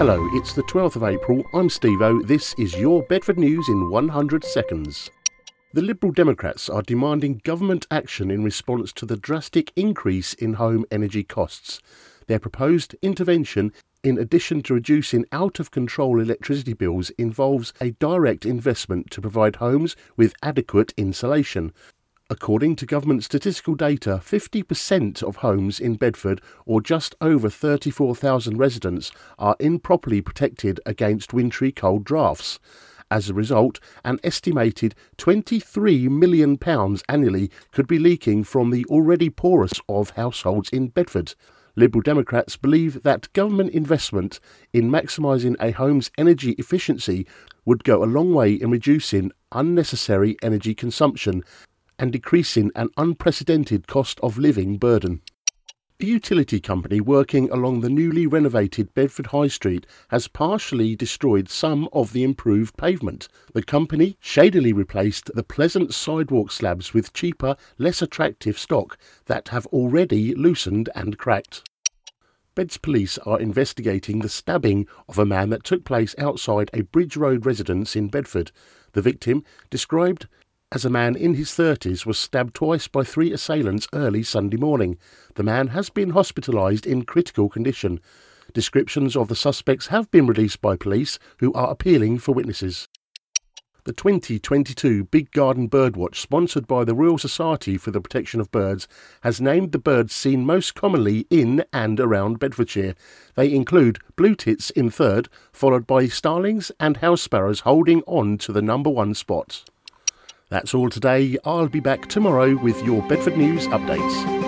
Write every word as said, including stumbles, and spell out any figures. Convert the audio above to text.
Hello, it's the twelfth of April, I'm Steve-O, this is your Bedford News in one hundred seconds. The Liberal Democrats are demanding government action in response to the drastic increase in home energy costs. Their proposed intervention, in addition to reducing out-of-control electricity bills, involves a direct investment to provide homes with adequate insulation. According to government statistical data, fifty percent of homes in Bedford, or just over thirty-four thousand residents, are improperly protected against wintry cold drafts. As a result, an estimated twenty-three million pounds annually could be leaking from the already poorest of households in Bedford. Liberal Democrats believe that government investment in maximising a home's energy efficiency would go a long way in reducing unnecessary energy consumption and decreasing an unprecedented cost of living burden. A utility company working along the newly renovated Bedford High Street has partially destroyed some of the improved pavement. The company shadily replaced the pleasant sidewalk slabs with cheaper, less attractive stock that have already loosened and cracked. Beds police are investigating the stabbing of a man that took place outside a Bridge Road residence in Bedford. The victim, described as a man in his thirties, was stabbed twice by three assailants early Sunday morning. The man has been hospitalised in critical condition. Descriptions of the suspects have been released by police, who are appealing for witnesses. The twenty twenty-two Big Garden Birdwatch, sponsored by the Royal Society for the Protection of Birds, has named the birds seen most commonly in and around Bedfordshire. They include blue tits in third, followed by starlings and house sparrows holding on to the number one spot. That's all today. I'll be back tomorrow with your Bedford News updates.